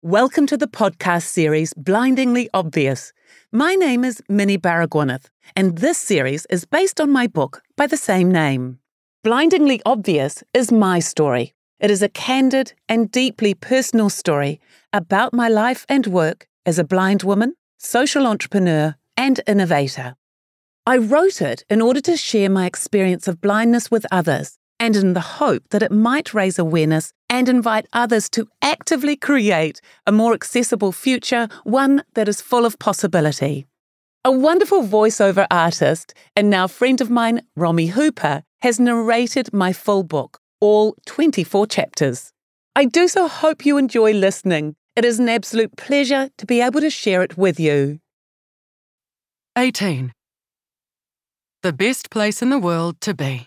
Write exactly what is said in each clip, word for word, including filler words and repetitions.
Welcome to the podcast series Blindingly Obvious. My name is Minnie Baragwanath, and this series is based on my book by the same name. Blindingly Obvious is my story. It is a candid and deeply personal story about my life and work as a blind woman, social entrepreneur, and innovator. I wrote it in order to share my experience of blindness with others, and in the hope that it might raise awareness and invite others to actively create a more accessible future, one that is full of possibility. A wonderful voiceover artist and now friend of mine, Romy Hooper, has narrated my full book, all twenty-four chapters. I do so hope you enjoy listening. It is an absolute pleasure to be able to share it with you. eighteen. The best place in the world to be.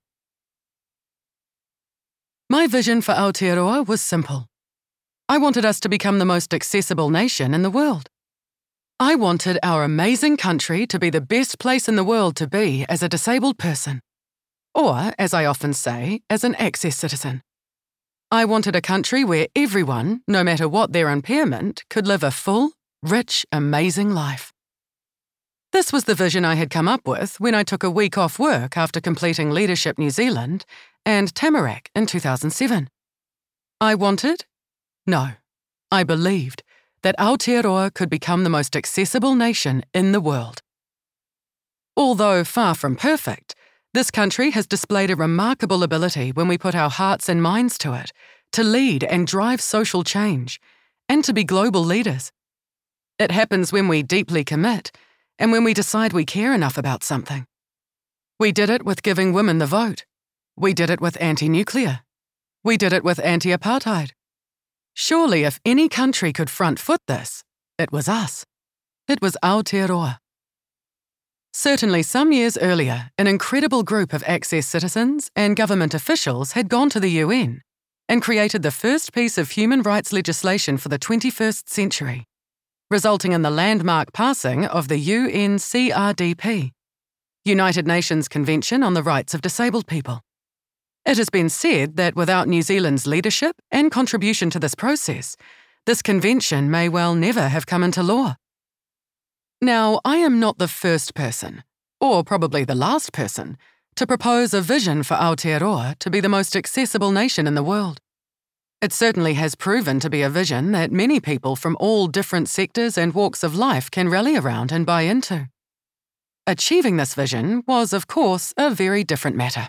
My vision for Aotearoa was simple. I wanted us to become the most accessible nation in the world. I wanted our amazing country to be the best place in the world to be as a disabled person, or, as I often say, as an access citizen. I wanted a country where everyone, no matter what their impairment, could live a full, rich, amazing life. This was the vision I had come up with when I took a week off work after completing Leadership New Zealand and Tamarack in two thousand seven. I wanted, no, I believed that Aotearoa could become the most accessible nation in the world. Although far from perfect, this country has displayed a remarkable ability when we put our hearts and minds to it, to lead and drive social change, and to be global leaders. It happens when we deeply commit, and when we decide we care enough about something. We did it with giving women the vote. We did it with anti-nuclear. We did it with anti-apartheid. Surely if any country could front foot this, it was us. It was Aotearoa. Certainly some years earlier, an incredible group of access citizens and government officials had gone to the U N and created the first piece of human rights legislation for the twenty-first century, resulting in the landmark passing of the U N C R D P, United Nations Convention on the Rights of Disabled People. It has been said that without New Zealand's leadership and contribution to this process, this convention may well never have come into law. Now, I am not the first person, or probably the last person, to propose a vision for Aotearoa to be the most accessible nation in the world. It certainly has proven to be a vision that many people from all different sectors and walks of life can rally around and buy into. Achieving this vision was, of course, a very different matter.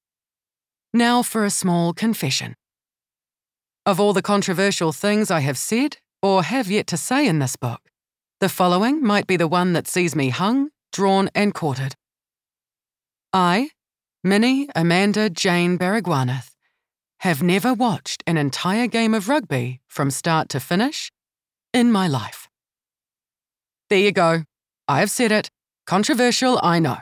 Now for a small confession. Of all the controversial things I have said or have yet to say in this book, the following might be the one that sees me hung, drawn, and quartered. I, Minnie Amanda Jane Baragwanath, have never watched an entire game of rugby from start to finish in my life. There you go. I have said it. Controversial, I know.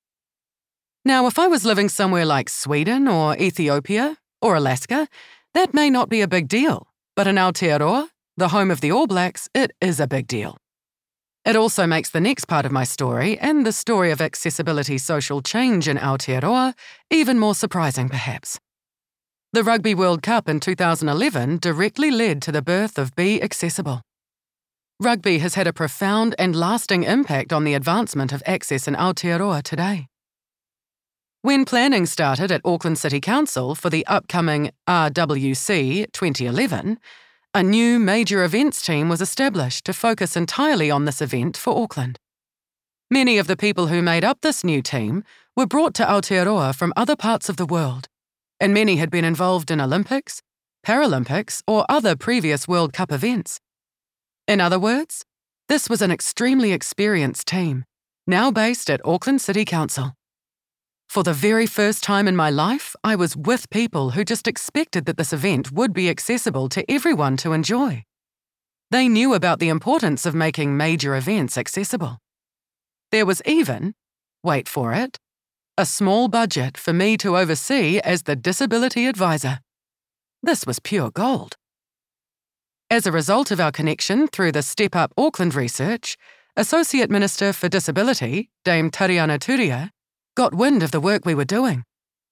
Now, if I was living somewhere like Sweden or Ethiopia or Alaska, that may not be a big deal, but in Aotearoa, the home of the All Blacks, it is a big deal. It also makes the next part of my story and the story of accessibility social change in Aotearoa even more surprising, perhaps. The Rugby World Cup in two thousand eleven directly led to the birth of Be Accessible. Rugby has had a profound and lasting impact on the advancement of access in Aotearoa today. When planning started at Auckland City Council for the upcoming R W C twenty eleven, a new major events team was established to focus entirely on this event for Auckland. Many of the people who made up this new team were brought to Aotearoa from other parts of the world, and many had been involved in Olympics, Paralympics, or other previous World Cup events. In other words, this was an extremely experienced team, now based at Auckland City Council. For the very first time in my life, I was with people who just expected that this event would be accessible to everyone to enjoy. They knew about the importance of making major events accessible. There was even, wait for it, a small budget for me to oversee as the disability advisor. This was pure gold. As a result of our connection through the Step Up Auckland research, Associate Minister for Disability, Dame Tariana Turia, got wind of the work we were doing.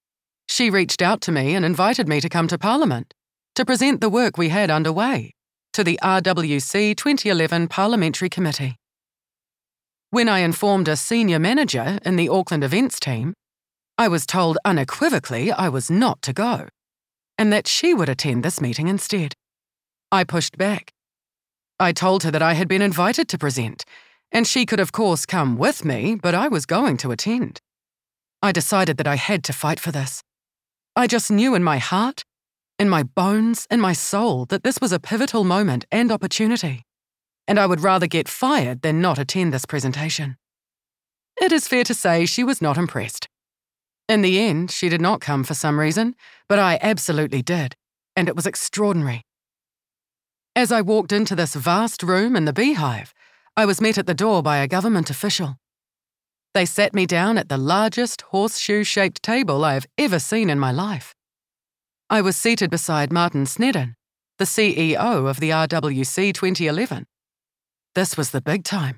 She reached out to me and invited me to come to Parliament to present the work we had underway, to the R W C twenty eleven Parliamentary Committee. When I informed a senior manager in the Auckland events team, I was told unequivocally I was not to go, and that she would attend this meeting instead. I pushed back. I told her that I had been invited to present, and she could of course come with me, but I was going to attend. I decided that I had to fight for this. I just knew in my heart, in my bones, in my soul, that this was a pivotal moment and opportunity, and I would rather get fired than not attend this presentation. It is fair to say she was not impressed. In the end, she did not come for some reason, but I absolutely did, and it was extraordinary. As I walked into this vast room in the Beehive, I was met at the door by a government official. They sat me down at the largest horseshoe-shaped table I have ever seen in my life. I was seated beside Martin Snedden, the C E O of the R W C twenty eleven. This was the big time.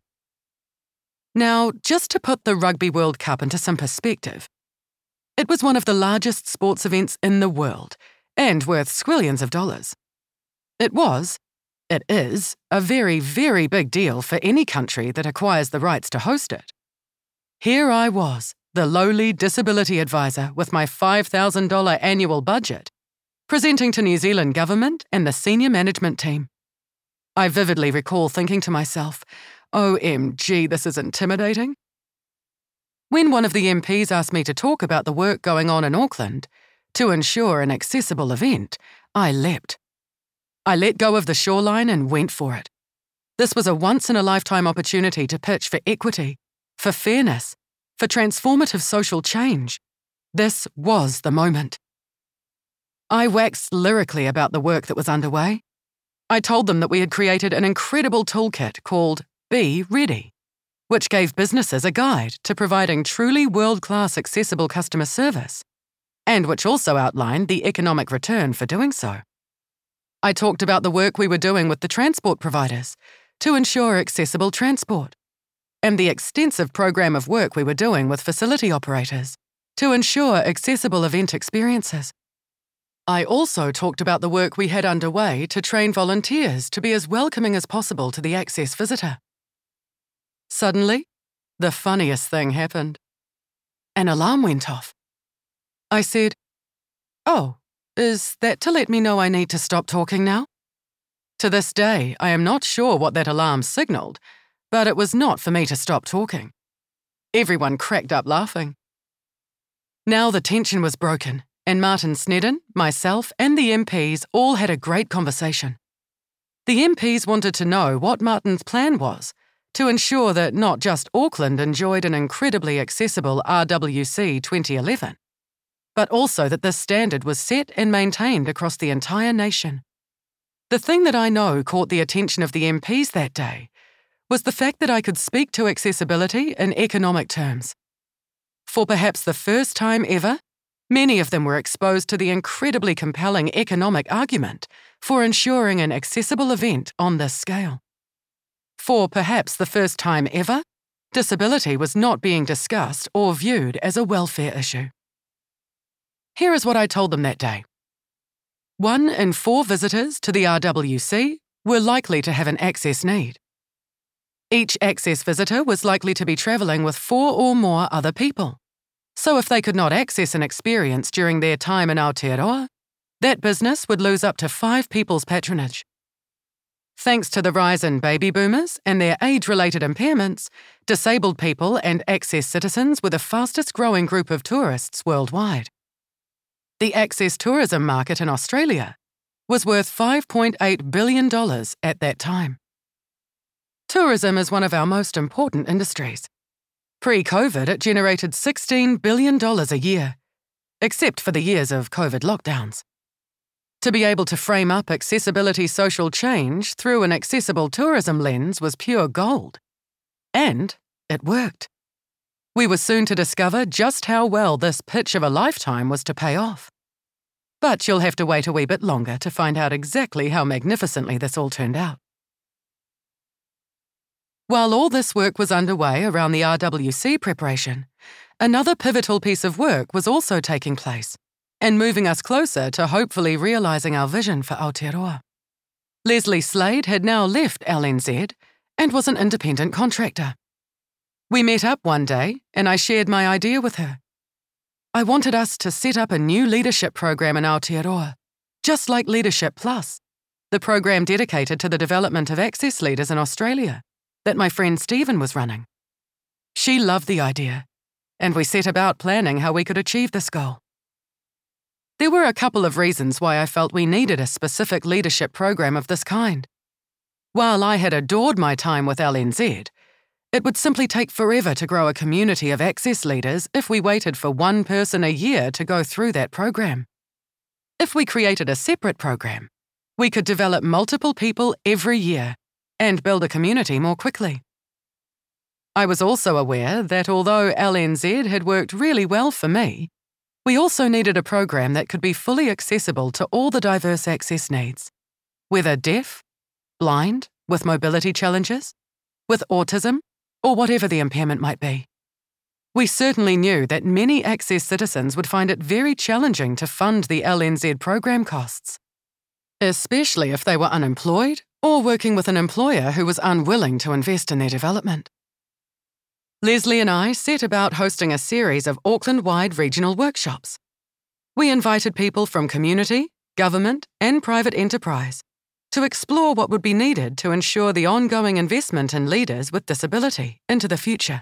Now, just to put the Rugby World Cup into some perspective, it was one of the largest sports events in the world and worth squillions of dollars. It was, it is, a very, very big deal for any country that acquires the rights to host it. Here I was, the lowly disability advisor with my five thousand dollars annual budget, presenting to New Zealand government and the senior management team. I vividly recall thinking to myself, O M G, this is intimidating. When one of the M Ps asked me to talk about the work going on in Auckland to ensure an accessible event, I leapt. I let go of the shoreline and went for it. This was a once-in-a-lifetime opportunity to pitch for equity, for fairness, for transformative social change. This was the moment. I waxed lyrically about the work that was underway. I told them that we had created an incredible toolkit called Be Ready, which gave businesses a guide to providing truly world-class accessible customer service, and which also outlined the economic return for doing so. I talked about the work we were doing with the transport providers to ensure accessible transport, and the extensive program of work we were doing with facility operators to ensure accessible event experiences. I also talked about the work we had underway to train volunteers to be as welcoming as possible to the access visitor. Suddenly, the funniest thing happened. An alarm went off. I said, "Oh, is that to let me know I need to stop talking now?" To this day, I am not sure what that alarm signaled, but it was not for me to stop talking. Everyone cracked up laughing. Now the tension was broken, and Martin Snedden, myself, and the M Ps all had a great conversation. The M Ps wanted to know what Martin's plan was to ensure that not just Auckland enjoyed an incredibly accessible R W C twenty eleven, but also that this standard was set and maintained across the entire nation. The thing that I know caught the attention of the M Ps that day was the fact that I could speak to accessibility in economic terms. For perhaps the first time ever, many of them were exposed to the incredibly compelling economic argument for ensuring an accessible event on this scale. For perhaps the first time ever, disability was not being discussed or viewed as a welfare issue. Here is what I told them that day. One in four visitors to the R W C were likely to have an access need. Each access visitor was likely to be travelling with four or more other people. So if they could not access an experience during their time in Aotearoa, that business would lose up to five people's patronage. Thanks to the rise in baby boomers and their age-related impairments, disabled people and access citizens were the fastest-growing group of tourists worldwide. The access tourism market in Australia was worth five point eight billion dollars at that time. Tourism is one of our most important industries. Pre-COVID, it generated sixteen billion dollars a year, except for the years of COVID lockdowns. To be able to frame up accessibility social change through an accessible tourism lens was pure gold. And it worked. We were soon to discover just how well this pitch of a lifetime was to pay off. But you'll have to wait a wee bit longer to find out exactly how magnificently this all turned out. While all this work was underway around the R W C preparation, another pivotal piece of work was also taking place and moving us closer to hopefully realising our vision for Aotearoa. Leslie Slade had now left L N Z and was an independent contractor. We met up one day and I shared my idea with her. I wanted us to set up a new leadership program in Aotearoa, just like Leadership Plus, the program dedicated to the development of access leaders in Australia that my friend Stephen was running. She loved the idea, and we set about planning how we could achieve this goal. There were a couple of reasons why I felt we needed a specific leadership program of this kind. While I had adored my time with L N Z, it would simply take forever to grow a community of access leaders if we waited for one person a year to go through that program. If we created a separate program, we could develop multiple people every year and build a community more quickly. I was also aware that although L N Z had worked really well for me, we also needed a program that could be fully accessible to all the diverse access needs, whether deaf, blind, with mobility challenges, with autism, or whatever the impairment might be. We certainly knew that many access citizens would find it very challenging to fund the L N Z program costs, especially if they were unemployed or working with an employer who was unwilling to invest in their development. Leslie and I set about hosting a series of Auckland-wide regional workshops. We invited people from community, government, and private enterprise to explore what would be needed to ensure the ongoing investment in leaders with disability into the future.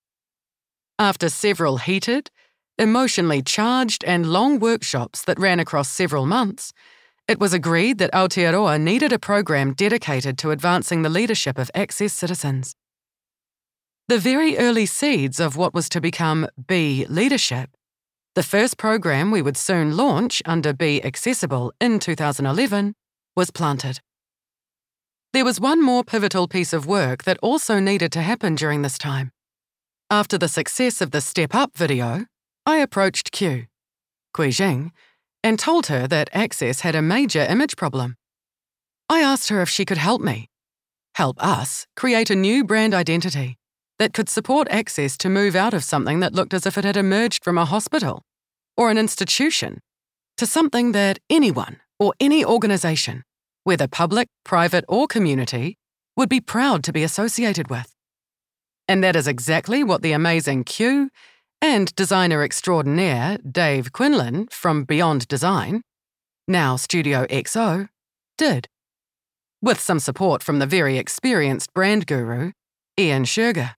After several heated, emotionally charged and long workshops that ran across several months, it was agreed that Aotearoa needed a program dedicated to advancing the leadership of access citizens. The very early seeds of what was to become B Leadership, the first program we would soon launch under Be Accessible in two thousand eleven, was planted. There was one more pivotal piece of work that also needed to happen during this time. After the success of the Step Up video, I approached Q, Kui Jing, and told her that Access had a major image problem. I asked her if she could help me, help us create a new brand identity that could support Access to move out of something that looked as if it had emerged from a hospital or an institution to something that anyone or any organisation, whether public, private or community, would be proud to be associated with. And that is exactly what the amazing Q and designer extraordinaire Dave Quinlan from Beyond Design, now Studio X O, did, with some support from the very experienced brand guru, Ian Scherger.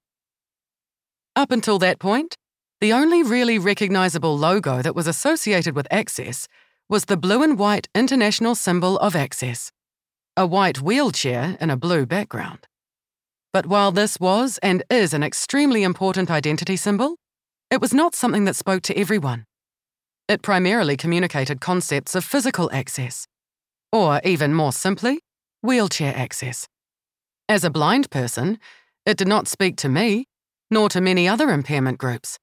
Up until that point, the only really recognisable logo that was associated with Access was the blue and white international symbol of Access, a white wheelchair in a blue background. But while this was and is an extremely important identity symbol, it was not something that spoke to everyone. It primarily communicated concepts of physical access, or even more simply, wheelchair access. As a blind person, it did not speak to me, nor to many other impairment groups.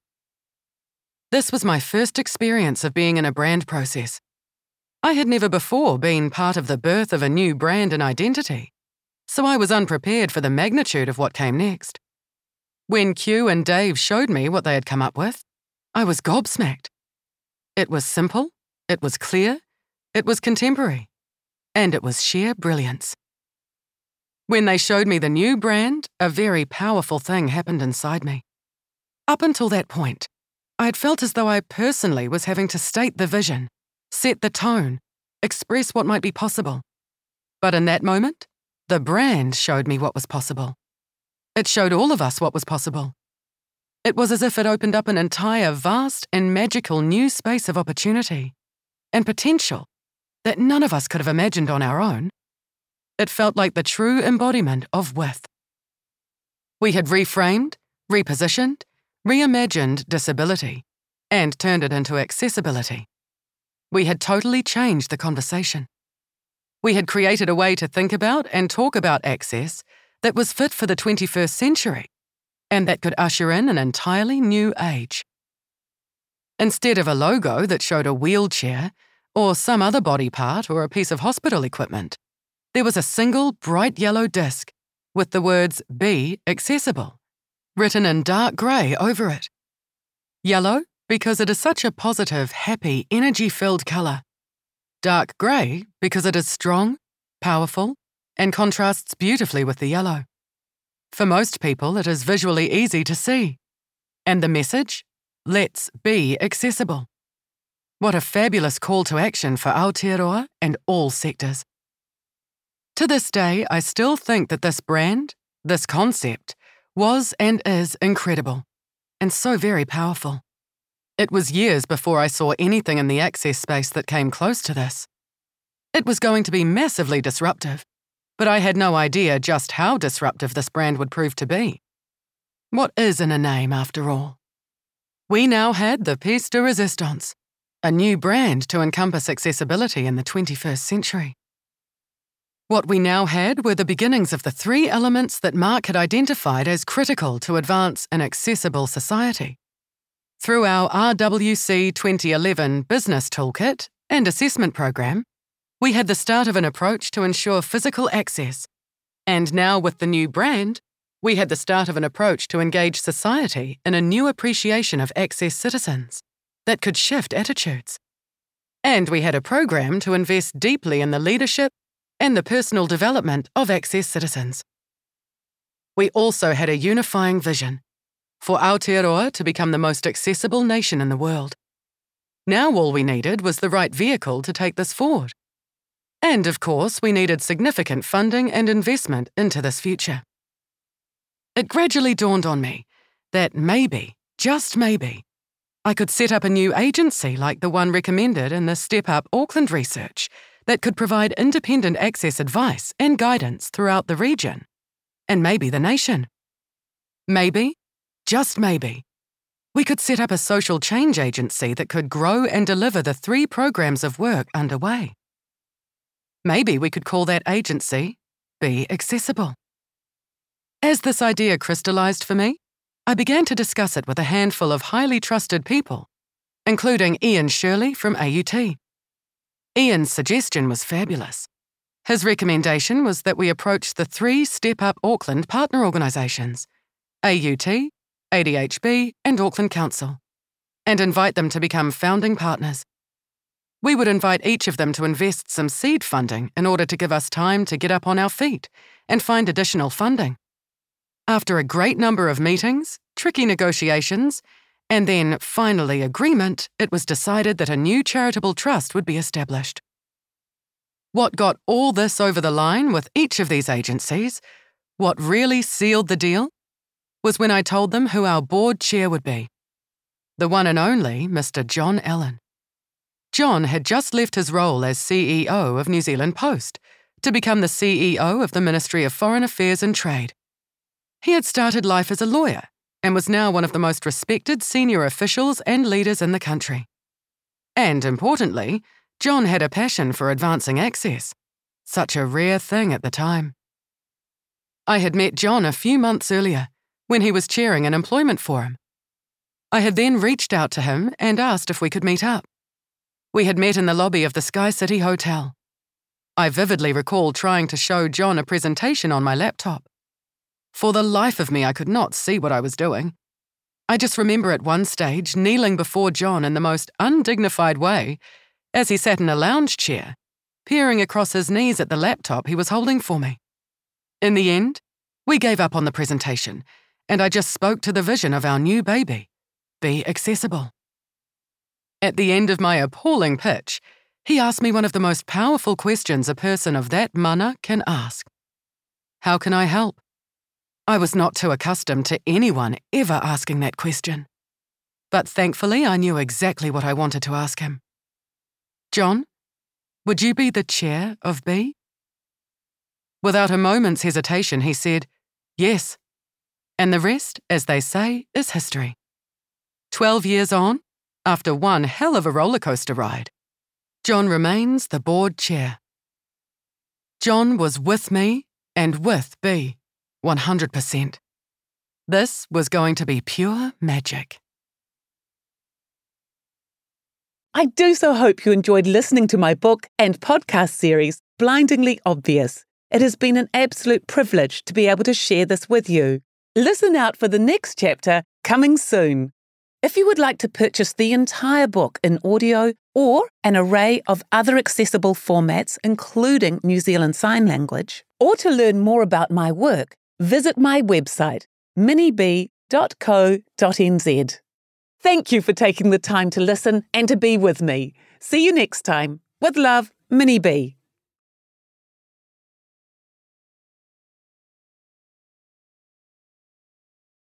This was my first experience of being in a brand process. I had never before been part of the birth of a new brand and identity, so I was unprepared for the magnitude of what came next. When Q and Dave showed me what they had come up with, I was gobsmacked. It was simple, it was clear, it was contemporary, and it was sheer brilliance. When they showed me the new brand, a very powerful thing happened inside me. Up until that point, I had felt as though I personally was having to state the vision, set the tone, express what might be possible. But in that moment, the brand showed me what was possible. It showed all of us what was possible. It was as if it opened up an entire vast and magical new space of opportunity and potential that none of us could have imagined on our own. It felt like the true embodiment of width. We had reframed, repositioned, reimagined disability, and turned it into accessibility. We had totally changed the conversation. We had created a way to think about and talk about access that was fit for the twenty-first century, and that could usher in an entirely new age. Instead of a logo that showed a wheelchair, or some other body part or a piece of hospital equipment, there was a single bright yellow disc with the words Be Accessible written in dark grey over it. Yellow because it is such a positive, happy, energy-filled colour. Dark grey because it is strong, powerful, and contrasts beautifully with the yellow. For most people, it is visually easy to see. And the message? Let's be accessible. What a fabulous call to action for Aotearoa and all sectors. To this day, I still think that this brand, this concept, was and is incredible, and so very powerful. It was years before I saw anything in the access space that came close to this. It was going to be massively disruptive, but I had no idea just how disruptive this brand would prove to be. What is in a name, after all? We now had the pièce de résistance, a new brand to encompass accessibility in the twenty-first century. What we now had were the beginnings of the three elements that Mark had identified as critical to advance an accessible society. Through our R W C twenty eleven Business Toolkit and Assessment Program, we had the start of an approach to ensure physical access. And now with the new brand, we had the start of an approach to engage society in a new appreciation of access citizens that could shift attitudes. And we had a program to invest deeply in the leadership and the personal development of access citizens. We also had a unifying vision for Aotearoa to become the most accessible nation in the world. Now all we needed was the right vehicle to take this forward. And of course, we needed significant funding and investment into this future. It gradually dawned on me that maybe, just maybe, I could set up a new agency like the one recommended in the Step Up Auckland research that could provide independent access advice and guidance throughout the region, and maybe the nation. Maybe, just maybe, we could set up a social change agency that could grow and deliver the three programs of work underway. Maybe we could call that agency Be Accessible. As this idea crystallized for me, I began to discuss it with a handful of highly trusted people, including Ian Shirley from A U T. Ian's suggestion was fabulous. His recommendation was that we approach the three Step Up Auckland partner organisations, A U T, A D H B and Auckland Council, and invite them to become founding partners. We would invite each of them to invest some seed funding in order to give us time to get up on our feet and find additional funding. After a great number of meetings, tricky negotiations, and then, finally, agreement, it was decided that a new charitable trust would be established. What got all this over the line with each of these agencies, what really sealed the deal, was when I told them who our board chair would be. The one and only Mister John Allen. John had just left his role as C E O of New Zealand Post to become the C E O of the Ministry of Foreign Affairs and Trade. He had started life as a lawyer and was now one of the most respected senior officials and leaders in the country. And importantly, John had a passion for advancing access, such a rare thing at the time. I had met John a few months earlier, when he was chairing an employment forum. I had then reached out to him and asked if we could meet up. We had met in the lobby of the Sky City Hotel. I vividly recall trying to show John a presentation on my laptop. For the life of me, I could not see what I was doing. I just remember at one stage kneeling before John in the most undignified way as he sat in a lounge chair, peering across his knees at the laptop he was holding for me. In the end, we gave up on the presentation, and I just spoke to the vision of our new baby, Be Accessible. At the end of my appalling pitch, he asked me one of the most powerful questions a person of that mana can ask. How can I help? I was not too accustomed to anyone ever asking that question. But thankfully, I knew exactly what I wanted to ask him. John, would you be the chair of Be? Without a moment's hesitation, he said, yes. And the rest, as they say, is history. Twelve years on, after one hell of a rollercoaster ride, John remains the board chair. John was with me and with Be. one hundred percent. This was going to be pure magic. I do so hope you enjoyed listening to my book and podcast series, Blindingly Obvious. It has been an absolute privilege to be able to share this with you. Listen out for the next chapter coming soon. If you would like to purchase the entire book in audio or an array of other accessible formats, including New Zealand Sign Language, or to learn more about my work, visit my website, minibee dot co dot n z. Thank you for taking the time to listen and to be with me. See you next time. With love, Minnie B.